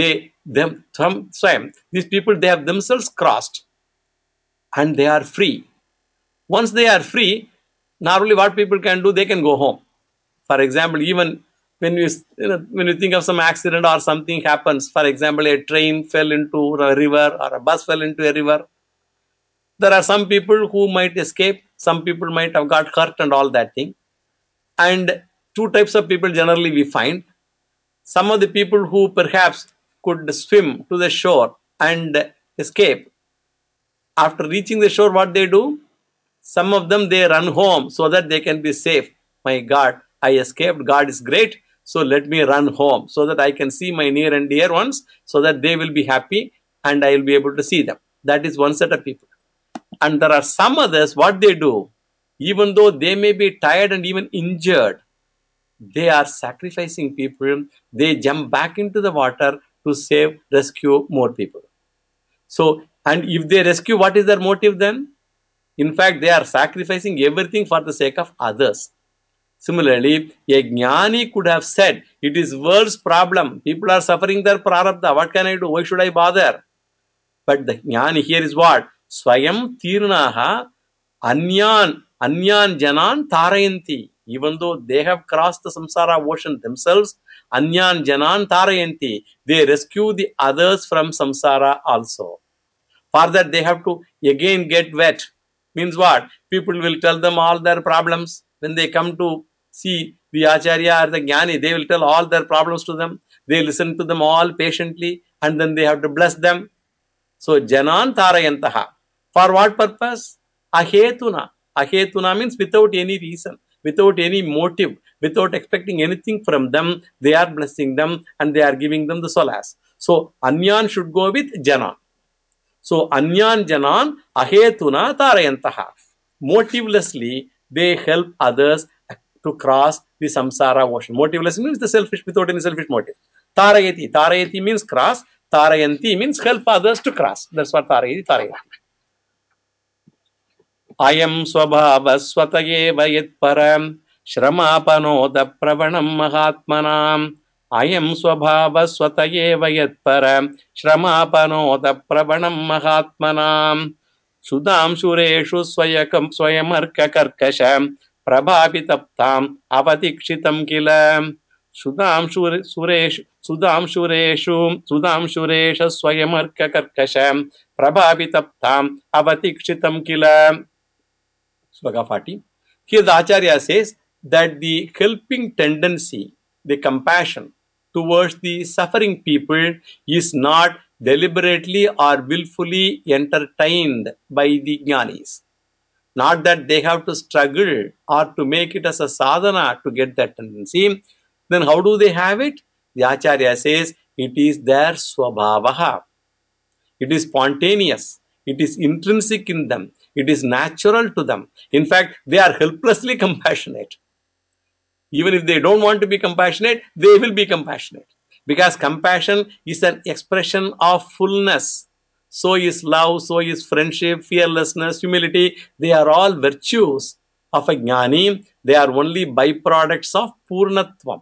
Swam. These people, they have themselves crossed and they are free. Once they are free, normally what people can do, they can go home. For example, even when you think of some accident or something happens, for example, a train fell into a river or a bus fell into a river, there are some people who might escape, some people might have got hurt and all that thing. And two types of people generally we find. Some of the people who perhaps could swim to the shore and escape. After reaching the shore, what they do? Some of them, they run home so that they can be safe. My God, I escaped. God is great. So let me run home so that I can see my near and dear ones, so that they will be happy and I will be able to see them. That is one set of people. And there are some others, what they do, even though they may be tired and even injured, they are sacrificing people. They jump back into the water to save, rescue more people. So, and if they rescue, what is their motive then? In fact, they are sacrificing everything for the sake of others. Similarly, a jnani could have said, it is world's problem. People are suffering their prarabdha. What can I do? Why should I bother? But the jnani here is what? Swayam tirnaha anyan janan tarayanti. Even though they have crossed the samsara ocean themselves, anyan janan tarayanti. They rescue the others from samsara also. For that, they have to again get wet. Means what? People will tell them all their problems. When they come to see the Acharya or the Jnani, they will tell all their problems to them. They listen to them all patiently, and then they have to bless them. So, Janan Tarayantaha. For what purpose? Ahetuna. Ahetuna means without any reason, without any motive, without expecting anything from them, they are blessing them and they are giving them the solace. So, Anyan should go with Janan. So, Anyan Janan Ahetuna Tarayantaha. Motivelessly, they help others to cross the samsara ocean. Motiveless means the selfish, without any selfish motive. Tarayati. Tarayati means cross. Tarayanti means help others to cross. That's what Tarayati. Tarayati. Ayam swabhava swataye vayet param shramapanoda pravanam mahatmanam. Ayam swabhava swataye vayet param shramapanoda pravanam mahatmanam. Sudam sureshu swayamarka karkasham prabhavitaptam avatikshitam kilam. Sudam suresha swayamarka karkasham prabhavitaptam avatikshitam kilam. Sloka 40. Here the Acharya says that the helping tendency, the compassion towards the suffering people is not deliberately or willfully entertained by the jnanis. Not that they have to struggle or to make it as a sadhana to get that tendency. Then how do they have it? The Acharya says it is their swabhavaha. It is spontaneous. It is intrinsic in them. It is natural to them. In fact, they are helplessly compassionate. Even if they don't want to be compassionate, they will be compassionate. Because compassion is an expression of fullness. So is love, so is friendship, fearlessness, humility. They are all virtues of a jnani. They are only byproducts of purnatvam.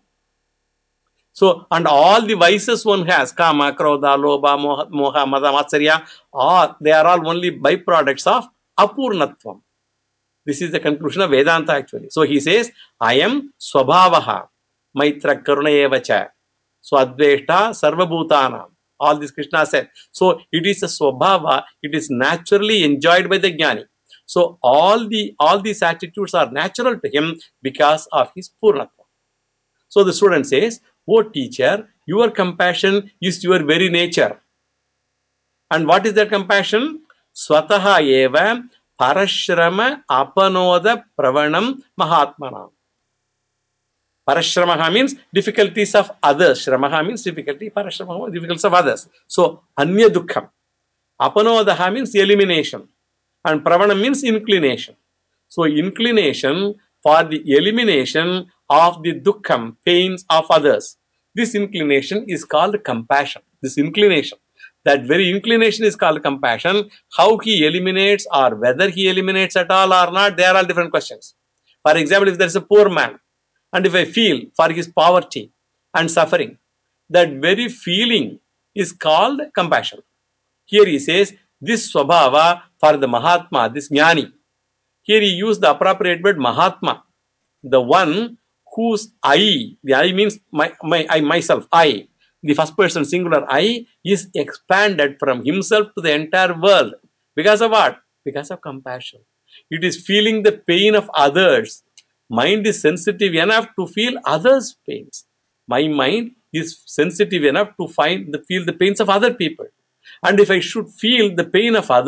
So, and all the vices one has, kama, krodha, lobha, moha, mada, matsarya, they are all only byproducts of apurnatvam. This is the conclusion of Vedanta actually. So he says, I am swabhavaha, maitra karuna evacha, swadveshta sarvabhutana. All this Krishna said. So it is a swabhava, it is naturally enjoyed by the jnani. So all these attitudes are natural to him because of his purnatva. So the student says, oh teacher, your compassion is your very nature. And what is that compassion? Swataha eva parashrama apanoda pravanam mahatmana. Parashramaha means difficulties of others. Shramaha means difficulty. Parashramaha difficulties of others. So, anya dukkham. Apanodaha means elimination. And pravanam means inclination. So, inclination for the elimination of the dukkham, pains of others. This inclination is called compassion. This inclination. That very inclination is called compassion. How he eliminates or whether he eliminates at all or not, they are all different questions. For example, if there is a poor man, and if I feel for his poverty and suffering, that very feeling is called compassion. Here he says, this swabhava for the Mahatma, this jnani. Here he used the appropriate word Mahatma, the one whose I, the I means I myself, I, the first person singular I is expanded from himself to the entire world. Because of what? Because of compassion. It is feeling the pain of others. Mind is sensitive enough to feel others' pains. My mind is sensitive enough to feel the pains of other people. And if I should feel the pain of others,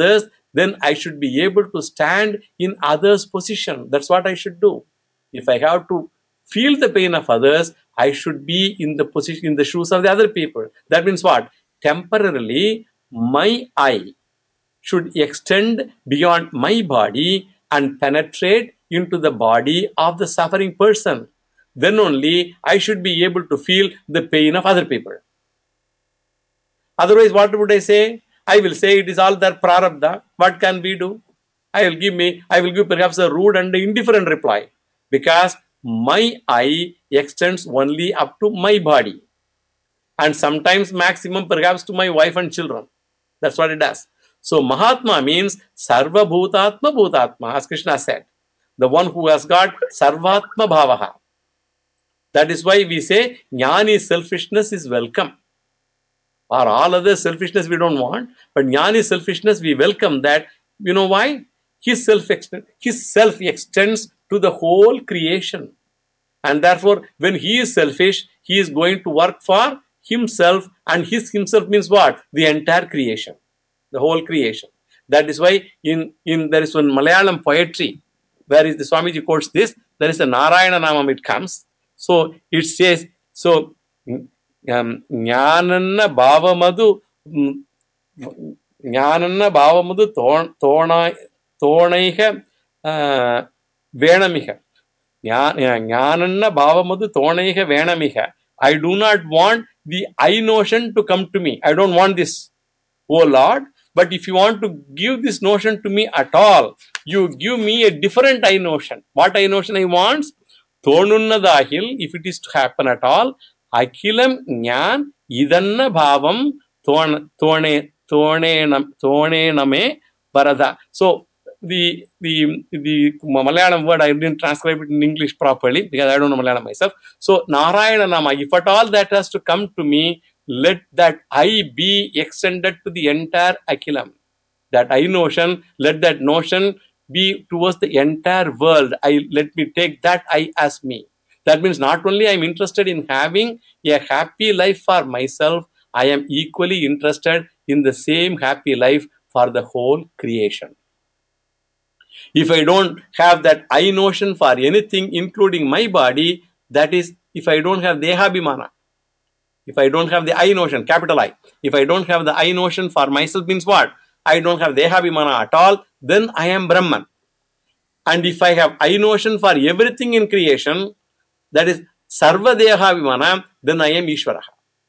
then I should be able to stand in others' position. That's what I should do. If I have to feel the pain of others, I should be in the position, in the shoes of the other people. That means what? Temporarily, my I should extend beyond my body and penetrate into the body of the suffering person. Then only I should be able to feel the pain of other people. Otherwise, what would I say? I will say it is all their prarabdha. What can we do? I will give perhaps a rude and indifferent reply, because my I extends only up to my body, and sometimes maximum perhaps to my wife and children. That's what it does. So Mahatma means Sarva Bhutatma Bhutatma, as Krishna said, the one who has got Sarvatma Bhavaha. That is why we say Jnani selfishness is welcome. Or all other selfishness we don't want, but Jnani selfishness we welcome that. You know why? His self extends to the whole creation. And therefore, when he is selfish, he is going to work for himself, and his himself means what? The entire creation, the whole creation. That is why in there is one Malayalam poetry where is the Swamiji quotes this. There is a Narayana Namam, it comes. So it says, so Jnananna Bhavamadu Jnananna Bhavamadu Tonaiha Venamiha. Jnananna Bhavamadu Tonaiha Venamiha. I do not want the I notion to come to me. I don't want this, oh Lord. But if you want to give this notion to me at all, you give me a different I notion. What I notion I want? Thonunnadahil, if it is to happen at all, Akhilam Jnan Idanna Bhavam Tonename Varada. So the Malayalam word, I didn't transcribe it in English properly because I don't know Malayalam myself. So Narayana Nama, if at all that has to come to me, let that I be extended to the entire Akhilam. That I notion, let that notion be towards the entire world. Let me take that I as me. That means not only I am interested in having a happy life for myself, I am equally interested in the same happy life for the whole creation. If I don't have that I notion for anything, including my body, that is, if I don't have Dehabhimana, if I don't have the I notion, capital I, if I don't have the I notion for myself, means what? I don't have Dehabhimana at all, then I am Brahman. And if I have I notion for everything in creation, that is Sarva Dehabhimana, then I am Ishvara.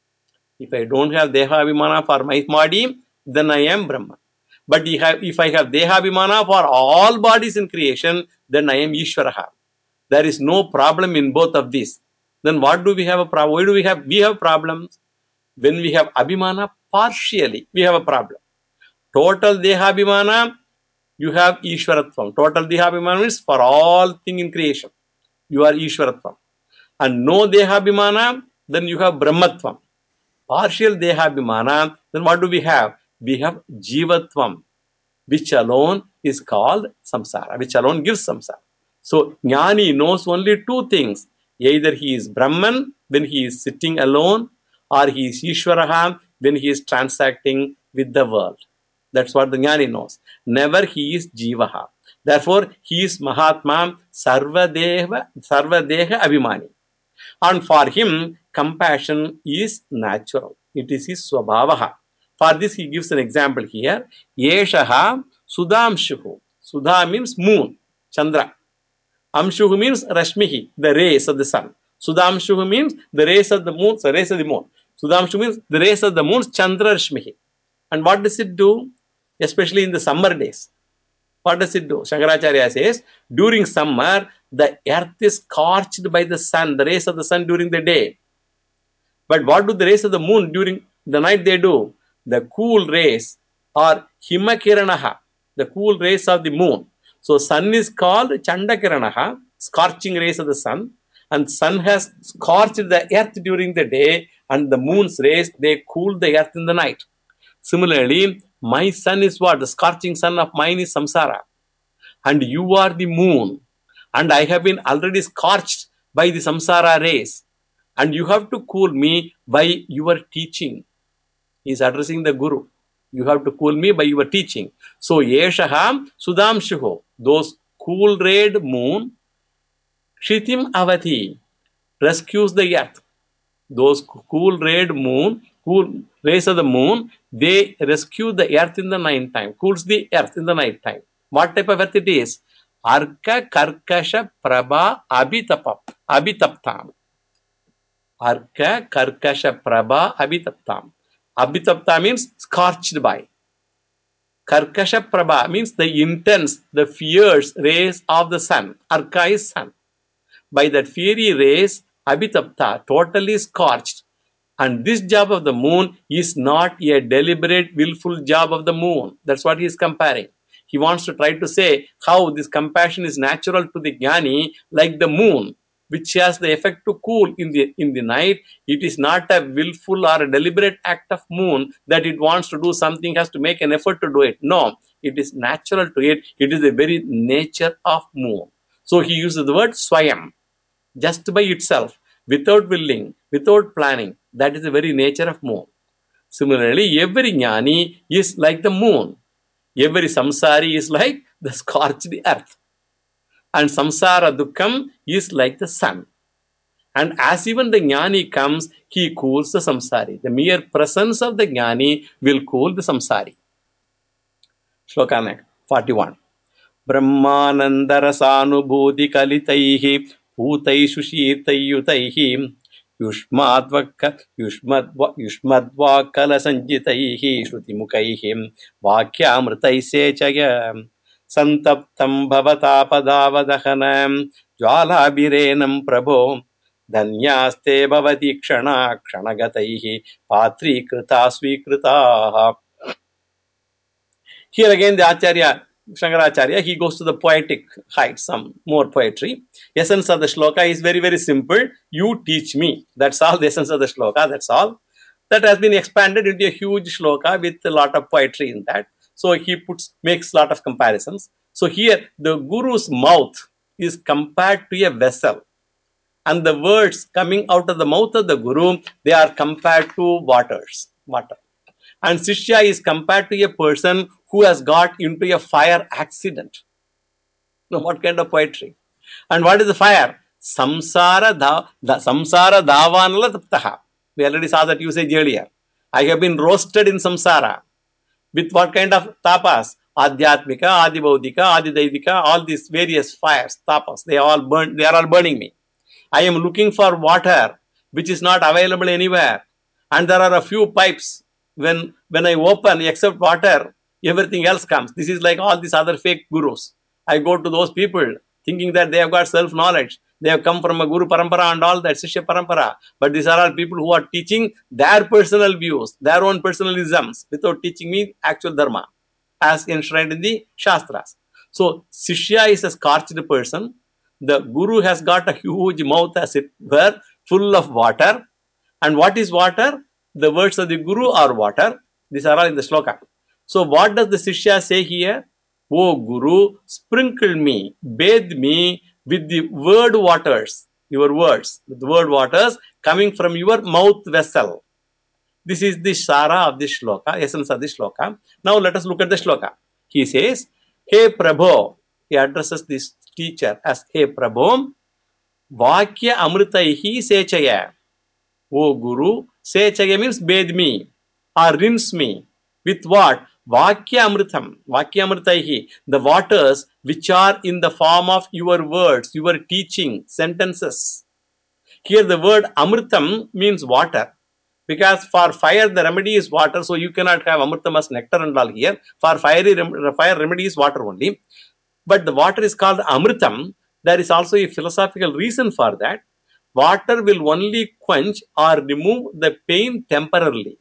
If I don't have Dehabhimana for my body, then I am Brahman. But if I have Dehabhimana for all bodies in creation, then I am Ishvara. There is no problem in both of these. Then what do we have a problem? Why do we have problems? When we have Abhimana partially, we have a problem. Total Dehabhimana, you have Ishwaratvam. Total Dehabhimana means for all thing in creation, you are Ishwaratvam. And no Dehabhimana, then you have Brahmatvam. Partial Dehabhimana, then what do we have? We have Jivatvam, which alone is called samsara, which alone gives samsara. So Jnani knows only two things. Either he is Brahman when he is sitting alone, or he is Ishvaraha when he is transacting with the world. That's what the Jnani knows. Never he is Jivaha. Therefore, he is Mahatma Sarvadeha Abhimani. And for him, compassion is natural. It is his swabhavaha. For this, he gives an example here. Yeshaha Sudamshuhu. Sudha means moon, Chandra. Amshuhu means Rashmihi, the rays of the sun. Sudamshuhu means the rays of the moon, the rays of the moon. Sudamshu means the rays of the moon, Chandra Rashmihi. And what does it do? Especially in the summer days. What does it do? Shankaracharya says, during summer, the earth is scorched by the sun, the rays of the sun during the day. But what do the rays of the moon during the night they do? The cool rays are Himakiranaha, the cool rays of the moon. So sun is called Chandakiranaha, scorching rays of the sun. And sun has scorched the earth during the day, and the moon's rays, they cool the earth in the night. Similarly, my sun is what? The scorching sun of mine is samsara. And you are the moon. And I have been already scorched by the samsara rays. And you have to cool me by your teaching. He is addressing the Guru. You have to cool me by your teaching. So, Yeshaha Sudamshuho, those cool red moon, Kshitim Avati, rescues the earth. Those cool red moon, cool rays of the moon, they rescue the earth in the night time, cools the earth in the night time. What type of earth it is? Arka Karkasha Prabha Abhitaptam. Arka Karkasha Prabha Abhitaptam. Abhitapta means scorched by. Karkasha Prabha means the intense, the fierce rays of the sun. Arka is sun. By that fiery rays, Abhitapta, totally scorched. And this job of the moon is not a deliberate, willful job of the moon. That's what he is comparing. He wants to try to say how this compassion is natural to the jnani, like the moon, which has the effect to cool in the night. It is not a willful or a deliberate act of moon that it wants to do something, has to make an effort to do it. No, it is natural to it. It is the very nature of moon. So he uses the word swayam, just by itself, without willing, without planning. That is the very nature of moon. Similarly, every jnani is like the moon. Every samsari is like the scorched earth. And samsara dukkham is like the sun. And as even the jnani comes, he cools the samsari. The mere presence of the jnani will cool the samsari. Shloka next, 41. ब्रह्मानन्दरसानुभूति कलितैः पूतैषु शीतैयुतैः युष्मद्वाक्कलसञ्जितैः श्रुतिमुखैः वाक्यामृतैः सन्तप्तं भवतापदावदहनं ज्वालाभिरेनं प्रभो धन्यास्ते भवति क्षणा क्षणगतैः पात्रीकृता स्वीकृताः. Here again the Acharya, Shankaracharya, he goes to the poetic heights, some more poetry. Essence of the shloka is very, very simple. You teach me. That's all the essence of the shloka, that's all. That has been expanded into a huge shloka with a lot of poetry in that. So he makes a lot of comparisons. So here the Guru's mouth is compared to a vessel. And the words coming out of the mouth of the Guru, they are compared to water. And Shishya is compared to a person who has got into a fire accident. Now, what kind of poetry? And what is the fire? Samsara davanala taptaha. We already saw that usage earlier. I have been roasted in samsara. With what kind of tapas? Adhyatmika, Adibodhika, Adidaivika, all these various fires, tapas, they are all burning me. I am looking for water which is not available anywhere. And there are a few pipes. When I open, except water, everything else comes. This is like all these other fake gurus. I go to those people thinking that they have got self-knowledge. They have come from a Guru Parampara and all that, Shishya Parampara. But these are all people who are teaching their personal views, their own personalisms, without teaching me actual Dharma, as enshrined in the Shastras. So, Shishya is a scorched person. The Guru has got a huge mouth, as it were, full of water. And what is water? The words of the Guru are water. These are all in the shloka. So what does the Shishya say here? O Guru, sprinkle me, bathe me with the word waters, your words, with the word waters coming from your mouth vessel. This is the Sara of this shloka, essence of this shloka. Now let us look at the shloka. He says, Hey Prabho, he addresses this teacher as Hey Prabho, Vakya Amritaihi Sechaya. O Guru, Sechaya means bathe me or rinse me. With what? Vakya Amritam, Vakya Amritaihi, the waters which are in the form of your words, your teaching, sentences. Here the word Amritam means water. Because for fire the remedy is water, so you cannot have Amritam as nectar and all here. For fire remedy is water only. But the water is called Amritam. There is also a philosophical reason for that. Water will only quench or remove the pain temporarily.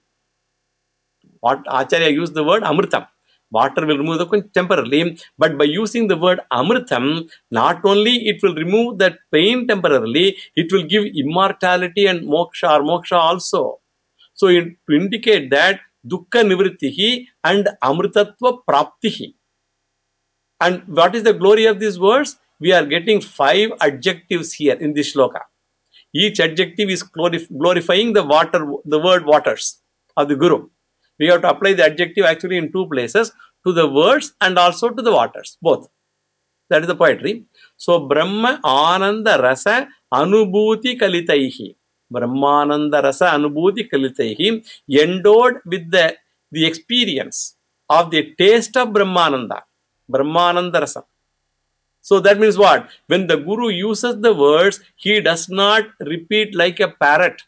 What Acharya used the word Amritam. Water will remove the pain temporarily, but by using the word Amritam, not only it will remove that pain temporarily, it will give immortality and moksha also. So to indicate that dukkha nivrittihi and amritatva praptihi. And what is the glory of these words? We are getting 5 adjectives here in this shloka. Each adjective is glorifying the word waters of the Guru. We have to apply the adjective actually in two places, to the words and also to the waters, both. That is the poetry. So, Brahma Ananda Rasa Anubhuti Kalitaihi. Brahmananda Rasa Anubhuti Kalitaihi, endowed with the experience of the taste of Brahmananda. Brahmananda Rasa. So that means what? When the Guru uses the words, he does not repeat like a parrot.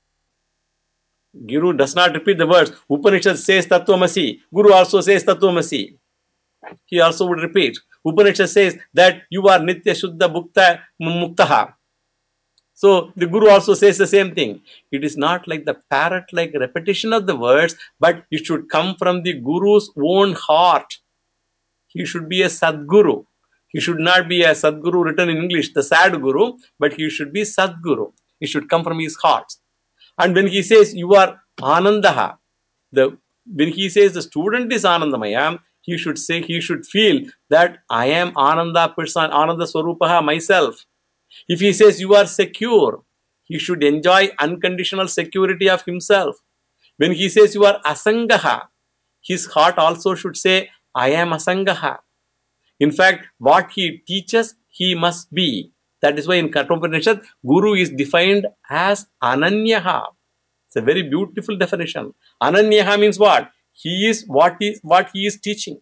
Guru does not repeat the words. Upanishad says Tattvamasi. Guru also says Tattvamasi. He also would repeat. Upanishad says that you are Nitya Shuddha Bhukta Muktaha. So the Guru also says the same thing. It is not like the parrot-like repetition of the words, but it should come from the Guru's own heart. He should be a Sadguru. He should not be a Sadguru written in English, the sad Guru, but he should be Sadguru. It should come from his heart. And when he says you are Anandaha, when he says the student is Anandamaya, he should say, he should feel that I am Ananda person, Ananda Swarupaha myself. If he says you are secure, he should enjoy unconditional security of himself. When he says you are Asangaha, his heart also should say, I am Asangaha. In fact, what he teaches, he must be. That is why in Kathopanishad, Guru is defined as Ananyaha. It's a very beautiful definition. Ananyaha means what? He is what he is teaching.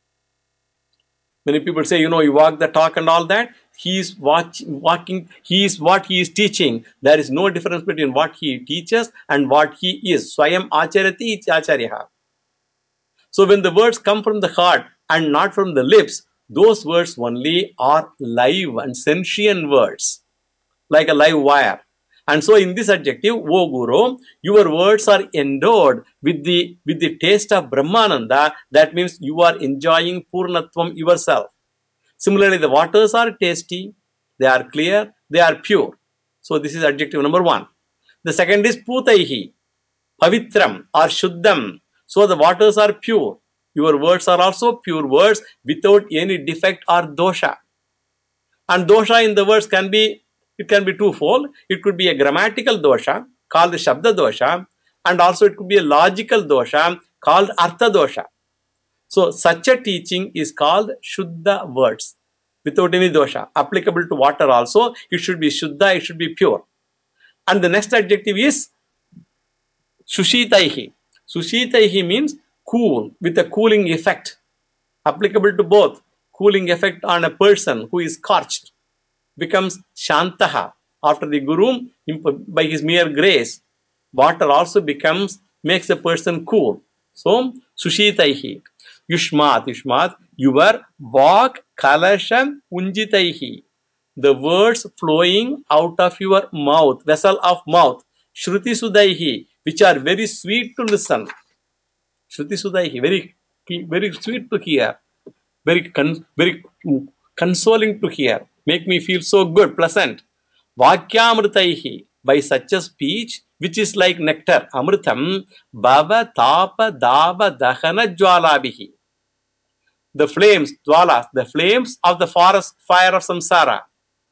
Many people say, you walk the talk and all that. He is walking, he is what he is teaching. There is no difference between what he teaches and what he is. Swayam acharati iti acharyaha. So when the words come from the heart and not from the lips, those words only are live and sentient words, like a live wire. And so in this adjective, O Guru, your words are endowed with the taste of Brahmananda. That means you are enjoying Purnatvam yourself. Similarly, the waters are tasty, they are clear, they are pure. So this is adjective number 1. The second is Putaihi, Pavitram or Shuddham. So the waters are pure. Your words are also pure words without any defect or dosha. And dosha in the words can be twofold. It could be a grammatical dosha called Shabda dosha, and also it could be a logical dosha called Artha dosha. So such a teaching is called Shuddha words without any dosha. Applicable to water also, it should be Shuddha, it should be pure. And the next adjective is Sushitaihi. Sushitaihi means cool, with a cooling effect. Applicable to both. Cooling effect on a person who is scorched becomes Shantaha. After the Guru, by his mere grace, water also makes a person cool. So, Sushitaihi. Yushmat, your Vak Kalasham Unjitaihi. The words flowing out of your mouth, vessel of mouth, Shruti Sudaihi, which are very sweet to listen. Shruti Sudaihi, very sweet to hear, very consoling to hear, make me feel so good, pleasant. Vakyamritaihi, by such a speech, which is like nectar, amritam, bhava tapa dava dahana jwalabihi. The flames, jwalas, the flames of the forest fire of samsara.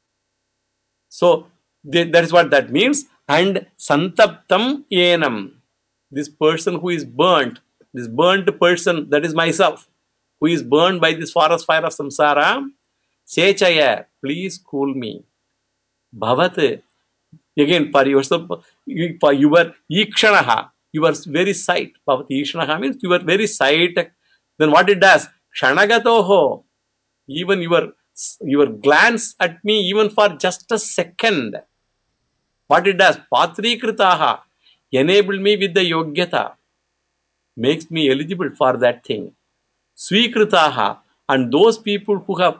So that is what that means. And santaptam yenam, this person who is burnt, this burnt person, that is myself, who is burned by this forest fire of samsara, sechaya, please cool me. Bhavat, again for yourself, for your ikshanaha, your very sight. Bhavat ikshanaha means your very sight. Then what it does? Kshanagatoho, even your glance at me, even for just a second. What it does? Patrikritaha, enable me with the yogyata, makes me eligible for that thing. Swikritaha, and those people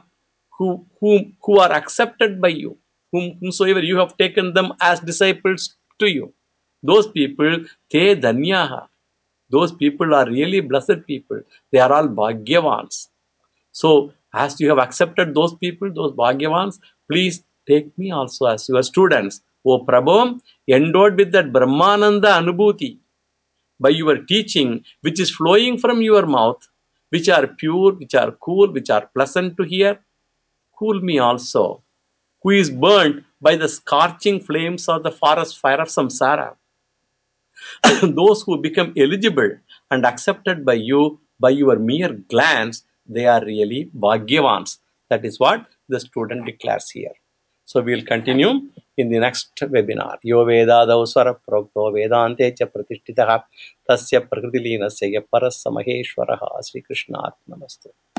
who are accepted by you, whomsoever you have taken them as disciples to you, those people, te dhanyaha, those people are really blessed people. They are all bhagyavans. So, as you have accepted those people, those bhagyavans, please take me also as your students. O Prabhu, endowed with that Brahmananda Anubhuti, by your teaching, which is flowing from your mouth, which are pure, which are cool, which are pleasant to hear, cool me also, who is burnt by the scorching flames of the forest fire of samsara. Those who become eligible and accepted by you by your mere glance, they are really Bhagyavans. That is what the student declares here. So we will continue in the next webinar. Yo Vedadav Swara Prokto Vedante Cha Pratishtitaha Tasya Prakritilinasya Parasa Maheshwaraha Sri Krishna Namaste.